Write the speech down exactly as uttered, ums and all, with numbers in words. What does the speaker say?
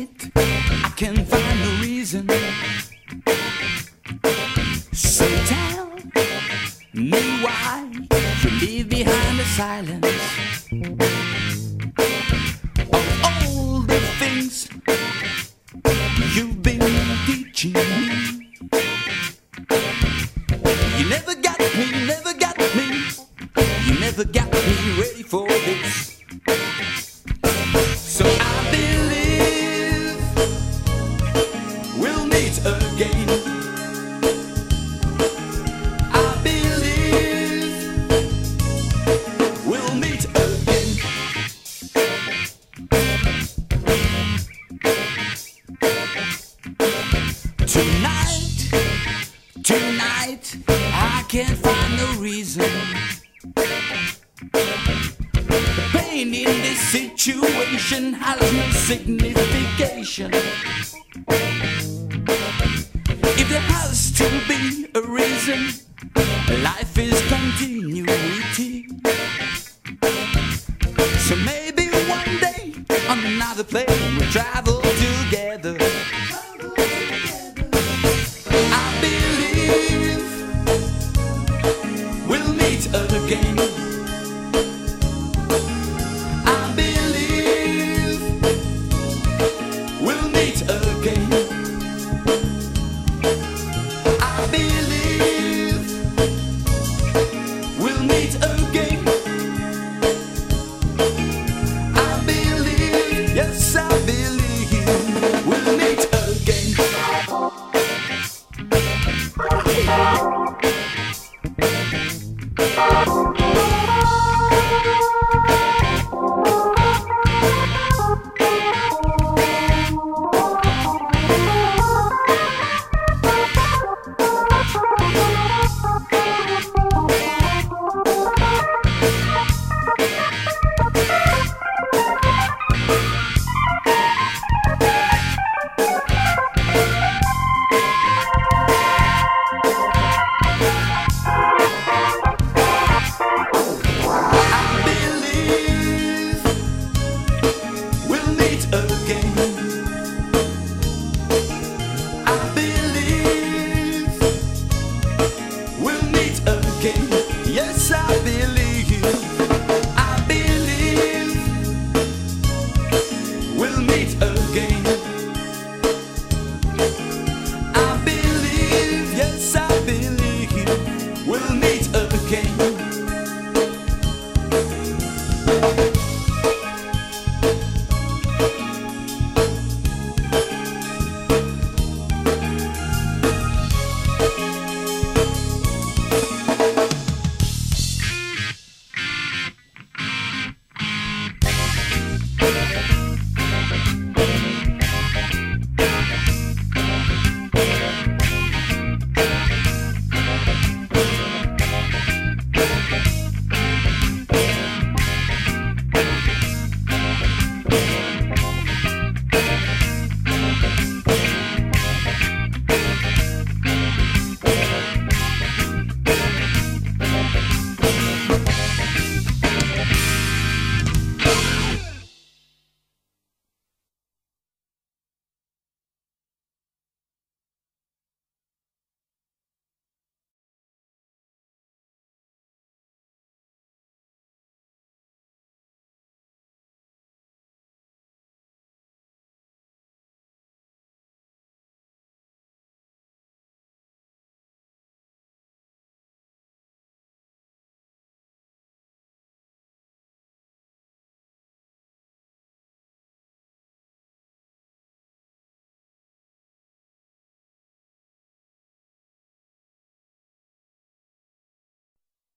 Tonight I can't find no reason. So tell me why you leave behind the silence of all the things you've been teaching me. You never got me, never got me, you never got me ready for this. So I believe we'll meet again. I believe we'll meet again. Tonight, tonight, I can't find no reason. The pain in this situation has no signification. If there has to be a reason, life is continuity. So maybe one day on another plane we'll travel together. I believe we'll meet again.